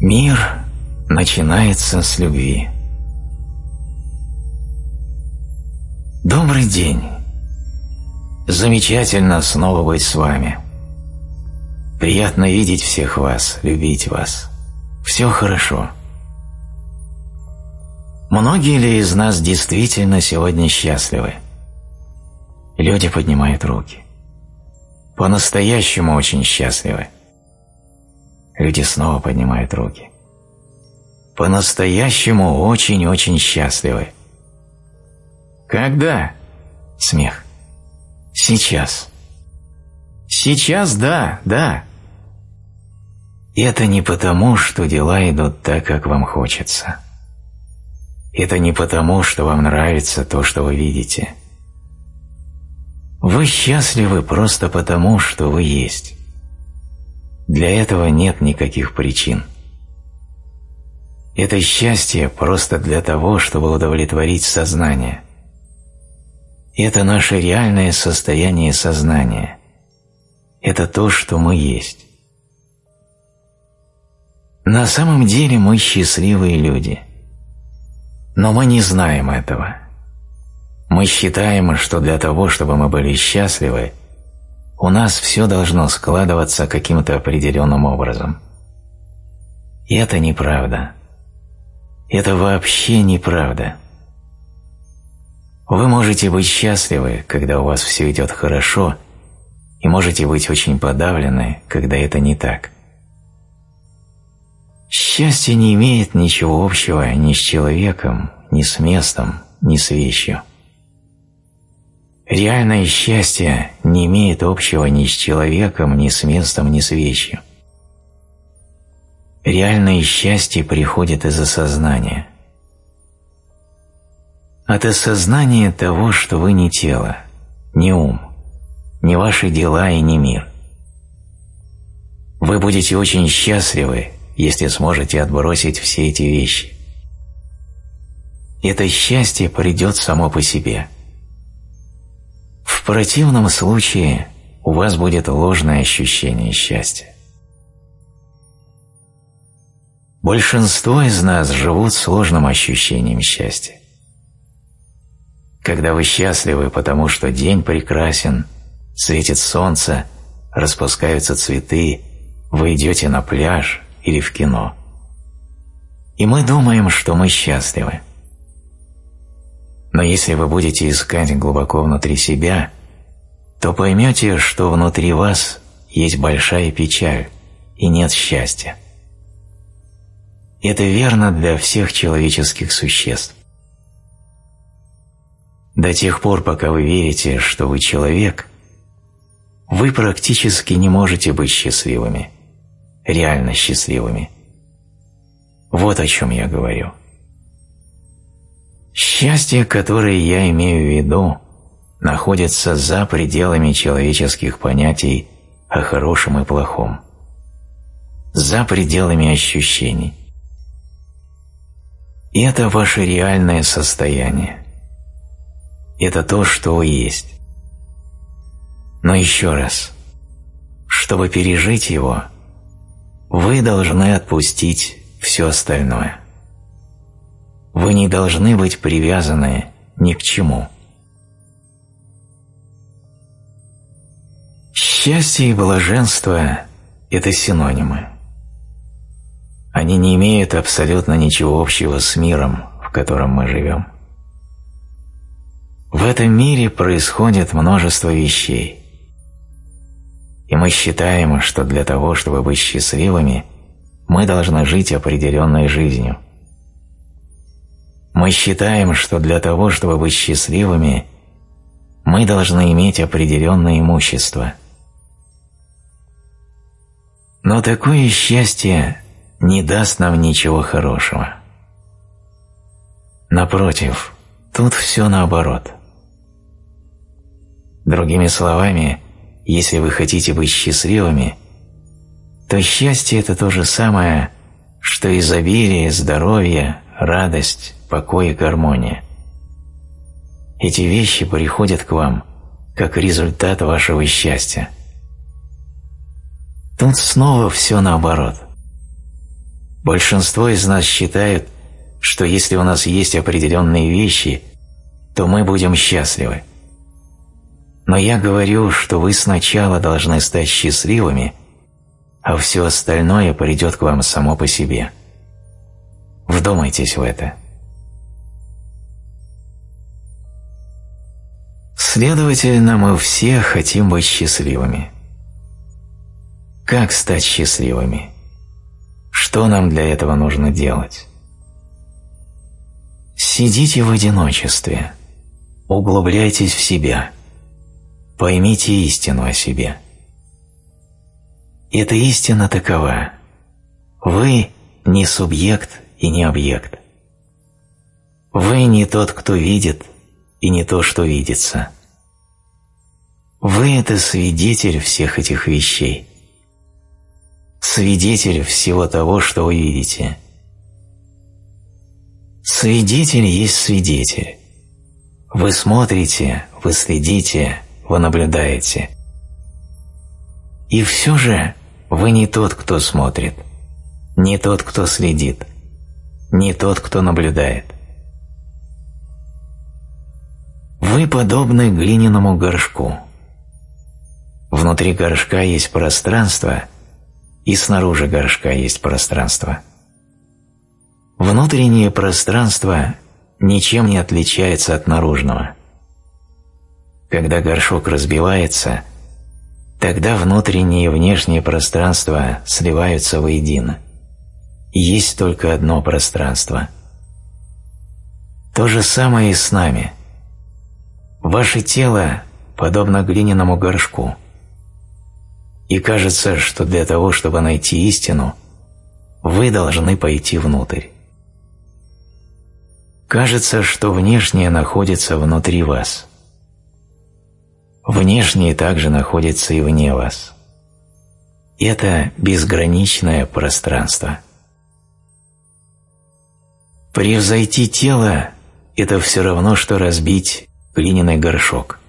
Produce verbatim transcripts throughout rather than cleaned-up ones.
Мир начинается с любви. Добрый день. Замечательно снова быть с вами. Приятно видеть всех вас, любить вас. Все хорошо. Многие ли из нас действительно сегодня счастливы? Люди поднимают руки. По-настоящему очень счастливы. Люди снова поднимают руки. По-настоящему очень-очень счастливы. Когда? Смех. Сейчас. Сейчас, да, да. Это не потому, что дела идут так, как вам хочется. Это не потому, что вам нравится то, что вы видите. Вы счастливы просто потому, что вы есть. Для этого нет никаких причин. Это счастье просто для того, чтобы удовлетворить сознание. Это наше реальное состояние сознания. Это то, что мы есть. На самом деле мы счастливые люди. Но мы не знаем этого. Мы считаем, что для того, чтобы мы были счастливы, у нас все должно складываться каким-то определенным образом. И это неправда. Это вообще неправда. Вы можете быть счастливы, когда у вас все идет хорошо, и можете быть очень подавлены, когда это не так. Счастье не имеет ничего общего ни с человеком, ни с местом, ни с вещью. Реальное счастье не имеет общего ни с человеком, ни с местом, ни с вещью. Реальное счастье приходит из осознания. От осознания того, что вы не тело, не ум, не ваши дела и не мир. Вы будете очень счастливы, если сможете отбросить все эти вещи. Это счастье придет само по себе. В противном случае у вас будет ложное ощущение счастья. Большинство из нас живут с ложным ощущением счастья. Когда вы счастливы, потому что день прекрасен, светит солнце, распускаются цветы, вы идете на пляж или в кино. И мы думаем, что мы счастливы. Но если вы будете искать глубоко внутри себя, то поймете, что внутри вас есть большая печаль и нет счастья. Это верно для всех человеческих существ. До тех пор, пока вы верите, что вы человек, вы практически не можете быть счастливыми, реально счастливыми. Вот о чем я говорю. Счастье, которое я имею в виду, находится за пределами человеческих понятий о хорошем и плохом, за пределами ощущений. И это ваше реальное состояние. Это то, что вы есть. Но еще раз, чтобы пережить его, вы должны отпустить все остальное. Вы не должны быть привязаны ни к чему. Счастье и блаженство – это синонимы. Они не имеют абсолютно ничего общего с миром, в котором мы живем. В этом мире происходит множество вещей. И мы считаем, что для того, чтобы быть счастливыми, мы должны жить определенной жизнью. Мы считаем, что для того, чтобы быть счастливыми, мы должны иметь определенное имущество. Но такое счастье не даст нам ничего хорошего. Напротив, тут все наоборот. Другими словами, если вы хотите быть счастливыми, то счастье – это то же самое, что изобилие, здоровье, радость, покой и гармония. Эти вещи приходят к вам как результат вашего счастья. Тут снова все наоборот. Большинство из нас считают, что если у нас есть определенные вещи, то мы будем счастливы. Но я говорю, что вы сначала должны стать счастливыми, а все остальное придет к вам само по себе. Вдумайтесь в это. Следовательно, мы все хотим быть счастливыми. Как стать счастливыми? Что нам для этого нужно делать? Сидите в одиночестве, углубляйтесь в себя, поймите истину о себе. Эта истина такова: вы не субъект и не объект. Вы не тот, кто видит, и не то, что видится. Вы – это свидетель всех этих вещей. Свидетель всего того, что вы видите. Свидетель есть свидетель. Вы смотрите, вы следите, вы наблюдаете. И все же вы не тот, кто смотрит, не тот, кто следит, не тот, кто наблюдает. Вы подобны глиняному горшку. Внутри горшка есть пространство, и снаружи горшка есть пространство. Внутреннее пространство ничем не отличается от наружного. Когда горшок разбивается, тогда внутреннее и внешнее пространство сливаются воедино. И есть только одно пространство. То же самое и с нами. Ваше тело подобно глиняному горшку. И кажется, что для того, чтобы найти истину, вы должны пойти внутрь. Кажется, что внешнее находится внутри вас. Внешнее также находится и вне вас. Это безграничное пространство. Превзойти тело – это все равно, что разбить глиняный горшок.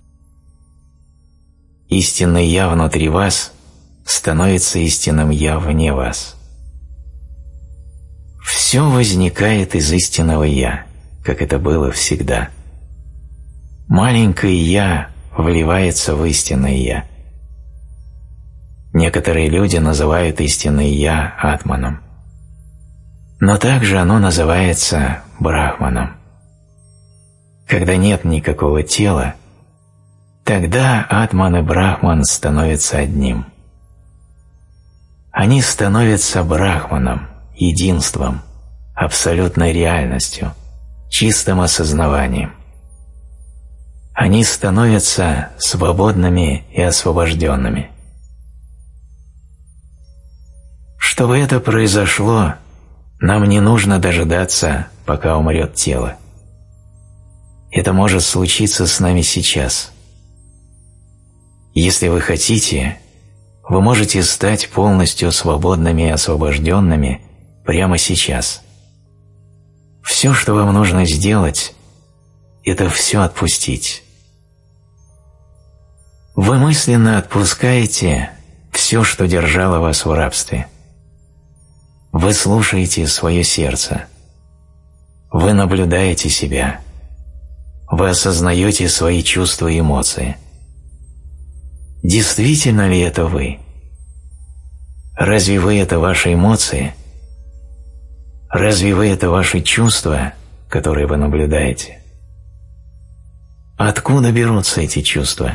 Истинное «Я» внутри вас становится истинным «Я» вне вас. Все возникает из истинного «Я», как это было всегда. Маленькое «Я» вливается в истинное «Я». Некоторые люди называют истинное «Я» Атманом. Но также оно называется Брахманом. Когда нет никакого тела, тогда Атман и Брахман становятся одним. Они становятся Брахманом, единством, абсолютной реальностью, чистым осознаванием. Они становятся свободными и освобожденными. Чтобы это произошло, нам не нужно дожидаться, пока умрет тело. Это может случиться с нами сейчас. Если вы хотите, вы можете стать полностью свободными и освобожденными прямо сейчас. Все, что вам нужно сделать, это все отпустить. Вы мысленно отпускаете все, что держало вас в рабстве. Вы слушаете свое сердце. Вы наблюдаете себя. Вы осознаете свои чувства и эмоции. Действительно ли это вы? Разве вы – это ваши эмоции? Разве вы – это ваши чувства, которые вы наблюдаете? Откуда берутся эти чувства?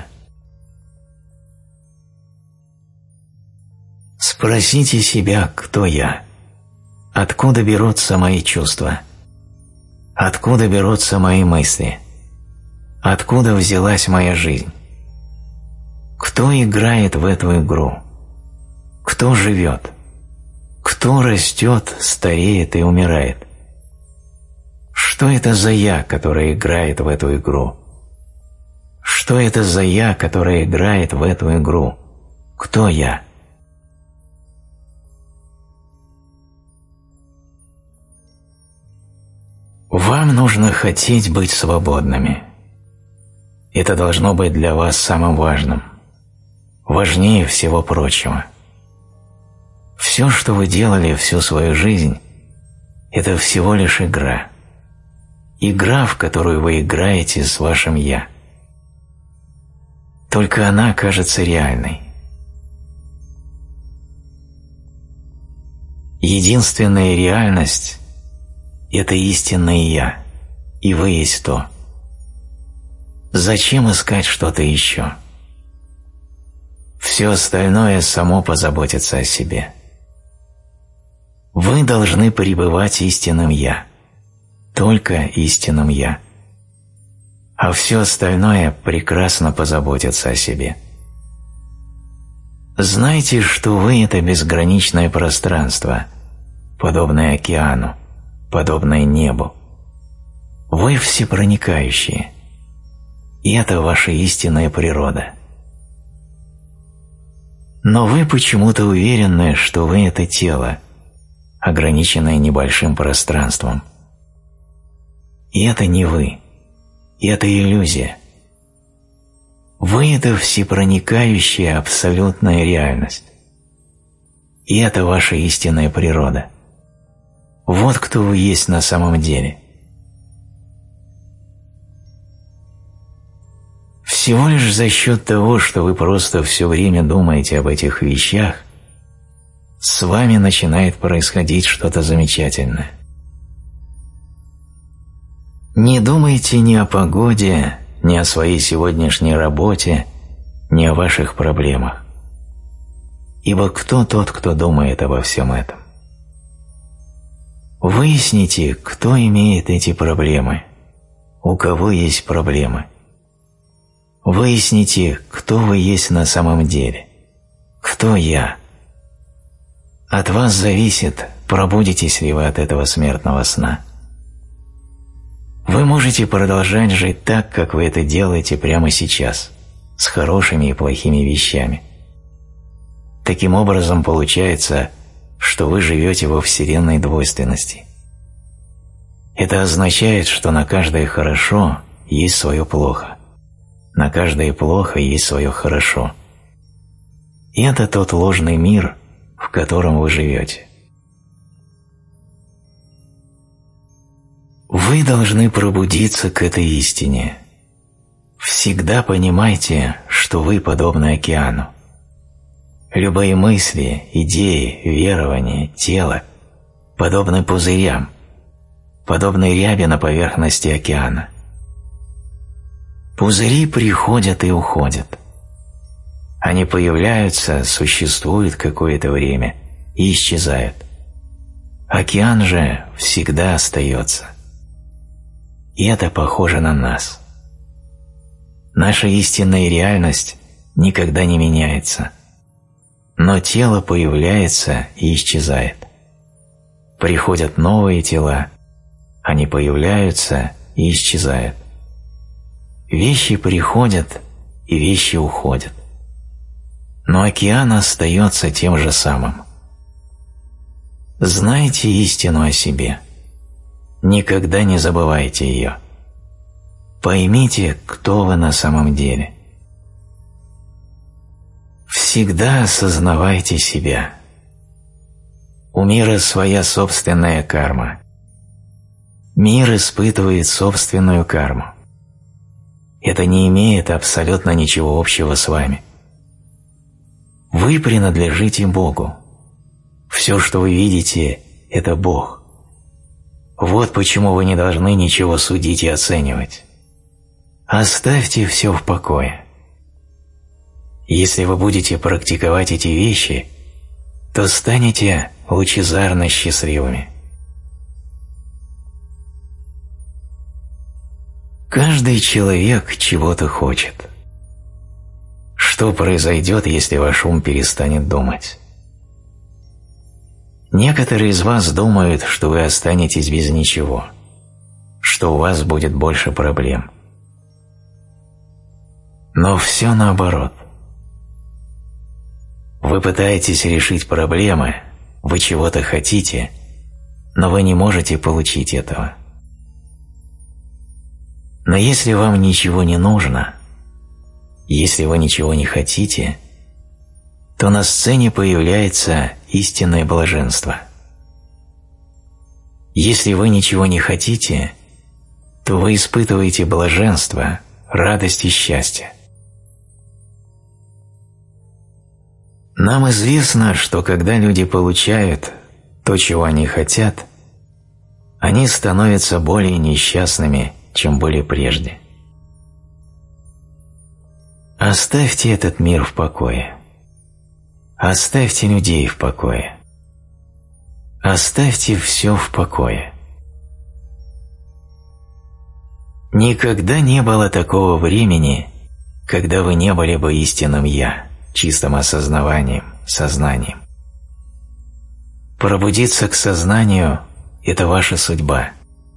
Спросите себя, кто я? Откуда берутся мои чувства? Откуда берутся мои мысли? Откуда взялась моя жизнь? Кто играет в эту игру? Кто живет? Кто растет, стареет и умирает? Что это за «я», которое играет в эту игру? Что это за «я», которое играет в эту игру? Кто я? Вам нужно хотеть быть свободными. Это должно быть для вас самым важным, важнее всего прочего. Все, что вы делали всю свою жизнь, это всего лишь игра. Игра, в которую вы играете с вашим «я». Только она кажется реальной. Единственная реальность – это истинное «я», и вы есть то. Зачем искать что-то еще? Все остальное само позаботится о себе. Вы должны пребывать истинным «я», только истинным «я», а все остальное прекрасно позаботится о себе. Знайте, что вы – это безграничное пространство, подобное океану, подобное небу. Вы всепроникающие, и это ваша истинная природа. Но вы почему-то уверены, что вы – это тело, ограниченное небольшим пространством. И это не вы, и это иллюзия. Вы – это всепроникающая абсолютная реальность. И это ваша истинная природа. Вот кто вы есть на самом деле. Всего лишь за счет того, что вы просто все время думаете об этих вещах, с вами начинает происходить что-то замечательное. Не думайте ни о погоде, ни о своей сегодняшней работе, ни о ваших проблемах. Ибо кто тот, кто думает обо всем этом? Выясните, кто имеет эти проблемы, у кого есть проблемы. Выясните, кто вы есть на самом деле, кто я. От вас зависит, пробудитесь ли вы от этого смертного сна. Вы можете продолжать жить так, как вы это делаете прямо сейчас, с хорошими и плохими вещами. Таким образом, получается, что вы живете во вселенной двойственности. Это означает, что на каждое хорошо есть свое плохо, на каждое плохо есть свое хорошо. И это тот ложный мир, в котором вы живете. Вы должны пробудиться к этой истине. Всегда понимайте, что вы подобны океану. Любые мысли, идеи, верования, тело подобны пузырям, подобны ряби на поверхности океана. Пузыри приходят и уходят. Они появляются, существуют какое-то время и исчезают. Океан же всегда остается. И это похоже на нас. Наша истинная реальность никогда не меняется. Но тело появляется и исчезает. Приходят новые тела, они появляются и исчезают. Вещи приходят и вещи уходят. Но океан остается тем же самым. Знайте истину о себе. Никогда не забывайте ее. Поймите, кто вы на самом деле. Всегда осознавайте себя. У мира своя собственная карма. Мир испытывает собственную карму. Это не имеет абсолютно ничего общего с вами. Вы принадлежите Богу. Все, что вы видите, это Бог. Вот почему вы не должны ничего судить и оценивать. Оставьте все в покое. Если вы будете практиковать эти вещи, то станете лучезарно счастливыми. Каждый человек чего-то хочет. Что произойдет, если ваш ум перестанет думать? Некоторые из вас думают, что вы останетесь без ничего, что у вас будет больше проблем. Но все наоборот. Вы пытаетесь решить проблемы, вы чего-то хотите, но вы не можете получить этого. Но если вам ничего не нужно, если вы ничего не хотите, то на сцене появляется истинное блаженство. Если вы ничего не хотите, то вы испытываете блаженство, радость и счастье. Нам известно, что когда люди получают то, чего они хотят, они становятся более несчастными, чем были прежде. Оставьте этот мир в покое. Оставьте людей в покое. Оставьте все в покое. Никогда не было такого времени, когда вы не были бы истинным «Я», чистым осознаванием, сознанием. Пробудиться к сознанию – это ваша судьба.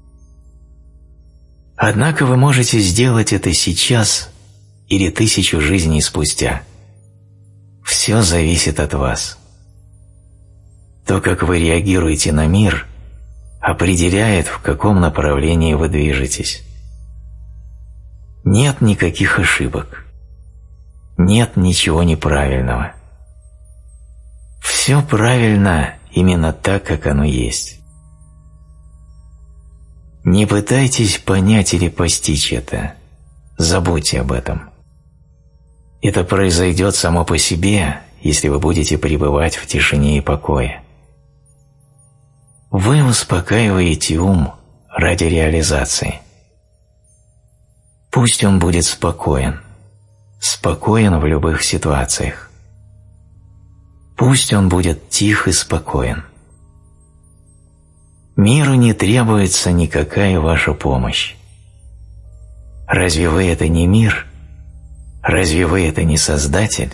Однако вы можете сделать это сейчас или тысячу жизней спустя. Все зависит от вас. То, как вы реагируете на мир, определяет, в каком направлении вы движетесь. Нет никаких ошибок. Нет ничего неправильного. Все правильно именно так, как оно есть. Не пытайтесь понять или постичь это. Забудьте об этом. Это произойдет само по себе, если вы будете пребывать в тишине и покое. Вы успокаиваете ум ради реализации. Пусть он будет спокоен, спокоен в любых ситуациях. Пусть он будет тих и спокоен. Миру не требуется никакая ваша помощь. Разве вы это не мир? Разве вы это не Создатель?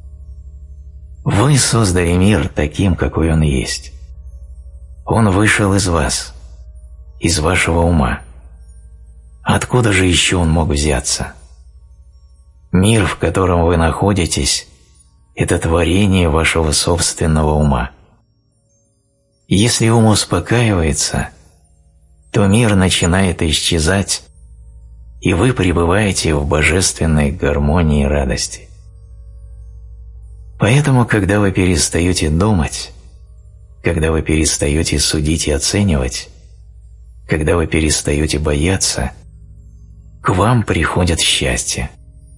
Вы создали мир таким, какой он есть. Он вышел из вас, из вашего ума. Откуда же еще он мог взяться? Мир, в котором вы находитесь, это творение вашего собственного ума. Если ум успокаивается, то мир начинает исчезать, и вы пребываете в божественной гармонии и радости. Поэтому, когда вы перестаете думать, когда вы перестаете судить и оценивать, когда вы перестаете бояться, к вам приходит счастье.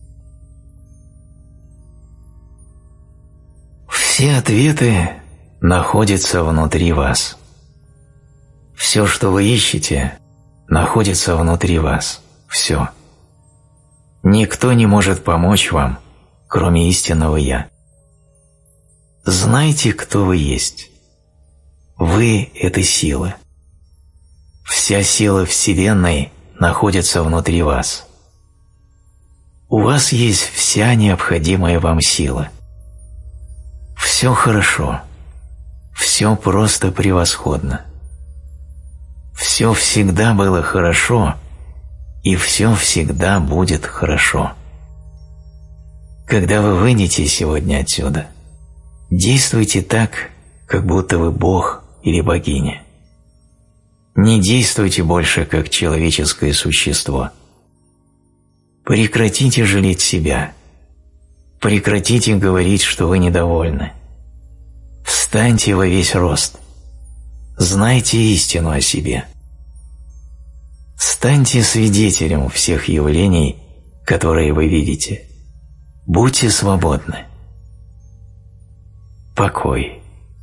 Все ответы находятся внутри вас. Все, что вы ищете, находится внутри вас. Все. Никто не может помочь вам, кроме истинного «Я». Знайте, кто вы есть. Вы – это сила. Вся сила Вселенной находится внутри вас. У вас есть вся необходимая вам сила. Все хорошо. Все просто превосходно. Все всегда было хорошо, и все всегда будет хорошо. Когда вы выйдете сегодня отсюда, действуйте так, как будто вы Бог или богиня. Не действуйте больше как человеческое существо. Прекратите жалеть себя. Прекратите говорить, что вы недовольны. Встаньте во весь рост. Знайте истину о себе. Станьте свидетелем всех явлений, которые вы видите. Будьте свободны. Покой.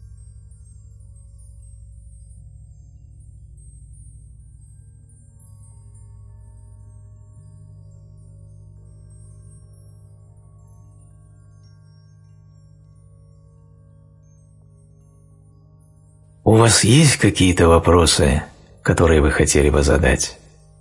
У вас есть какие-то вопросы, которые вы хотели бы задать?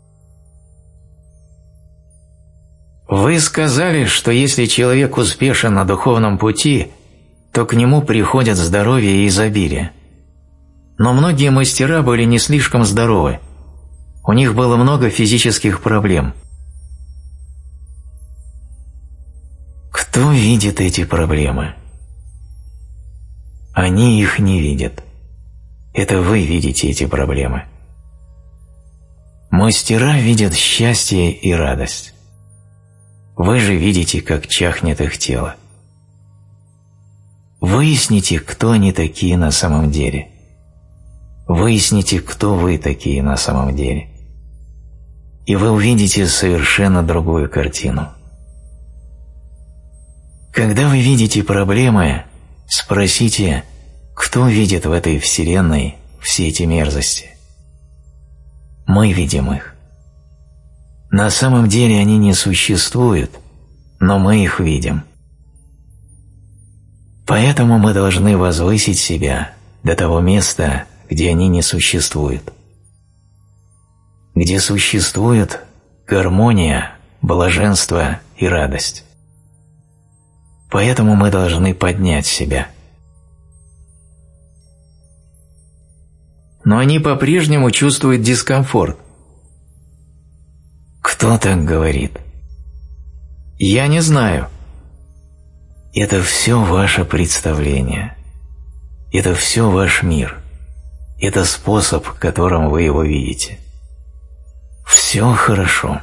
Вы сказали, что если человек успешен на духовном пути, то к нему приходят здоровье и изобилие. Но многие мастера были не слишком здоровы. У них было много физических проблем. Кто видит эти проблемы? Они их не видят. Это вы видите эти проблемы. Мастера видят счастье и радость. Вы же видите, как чахнет их тело. Выясните, кто они такие на самом деле. выясните, кто вы такие на самом деле. И вы увидите совершенно другую картину. Когда вы видите проблемы, спросите, кто видит в этой вселенной все эти мерзости. Мы видим их. На самом деле они не существуют, но мы их видим. Поэтому мы должны возвысить себя до того места, где они не существуют. Где существуют гармония, блаженство и радость. Поэтому мы должны поднять себя. Но они по-прежнему чувствуют дискомфорт. Кто так говорит? Я не знаю. Это все ваше представление. Это все ваш мир. Это способ, которым вы его видите. Все хорошо.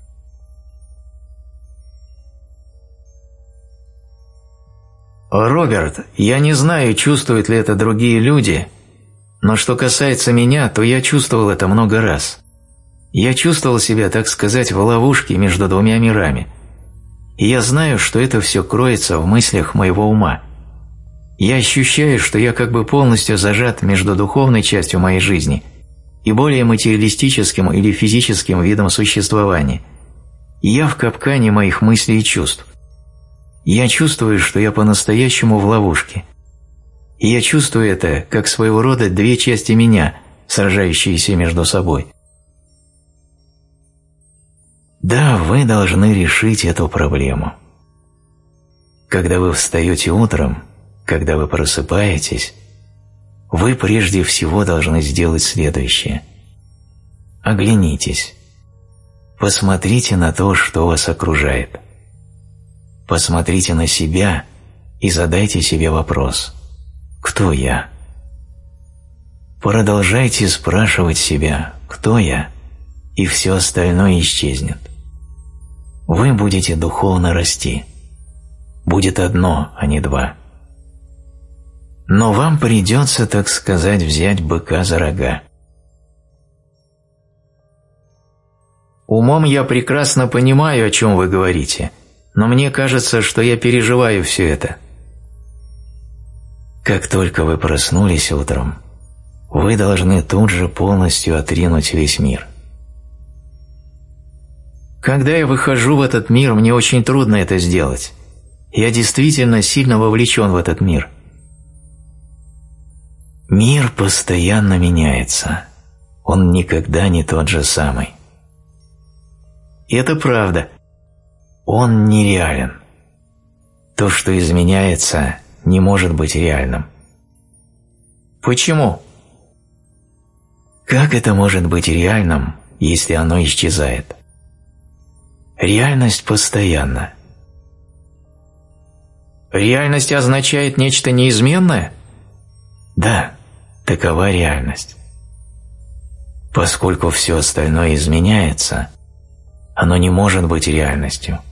Роберт, я не знаю, чувствуют ли это другие люди, но что касается меня, то я чувствовал это много раз. Я чувствовал себя, так сказать, в ловушке между двумя мирами. И я знаю, что это все кроется в мыслях моего ума. Я ощущаю, что я как бы полностью зажат между духовной частью моей жизни и более материалистическим или физическим видом существования. И я в капкане моих мыслей и чувств. Я чувствую, что я по-настоящему в ловушке. И я чувствую это, как своего рода две части меня, сражающиеся между собой. Да, вы должны решить эту проблему. Когда вы встаете утром, когда вы просыпаетесь, вы прежде всего должны сделать следующее. Оглянитесь. Посмотрите на то, что вас окружает. Посмотрите на себя и задайте себе вопрос: кто я? Продолжайте спрашивать себя, кто я, и все остальное исчезнет. Вы будете духовно расти. Будет одно, а не два. Но вам придется, так сказать, взять быка за рога. Умом я прекрасно понимаю, о чем вы говорите, но мне кажется, что я переживаю все это. Как только вы проснулись утром, вы должны тут же полностью отринуть весь мир. Когда я выхожу в этот мир, мне очень трудно это сделать. Я действительно сильно вовлечен в этот мир. Мир постоянно меняется. Он никогда не тот же самый. Это правда. Он нереален. То, что изменяется, не может быть реальным. Почему? Как это может быть реальным, если оно исчезает? Реальность постоянна. Реальность означает нечто неизменное? Да, такова реальность. Поскольку все остальное изменяется, оно не может быть реальностью.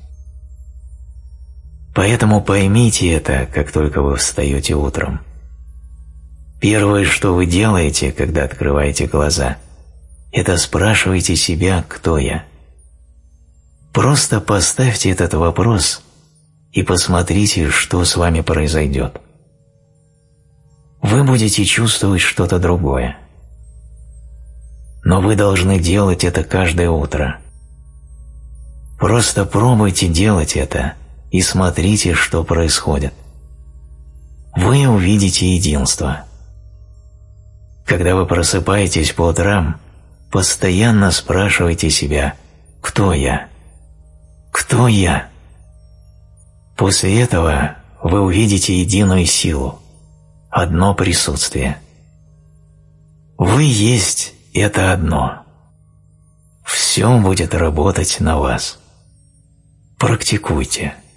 Поэтому поймите это, как только вы встаете утром. Первое, что вы делаете, когда открываете глаза, это спрашиваете себя, кто я. Просто поставьте этот вопрос и посмотрите, что с вами произойдет. Вы будете чувствовать что-то другое. Но вы должны делать это каждое утро. Просто пробуйте делать это и смотрите, что происходит. Вы увидите единство. Когда вы просыпаетесь по утрам, постоянно спрашивайте себя, кто я? Кто я? После этого вы увидите единую силу, одно присутствие. Вы есть это одно. Все будет работать на вас. Практикуйте.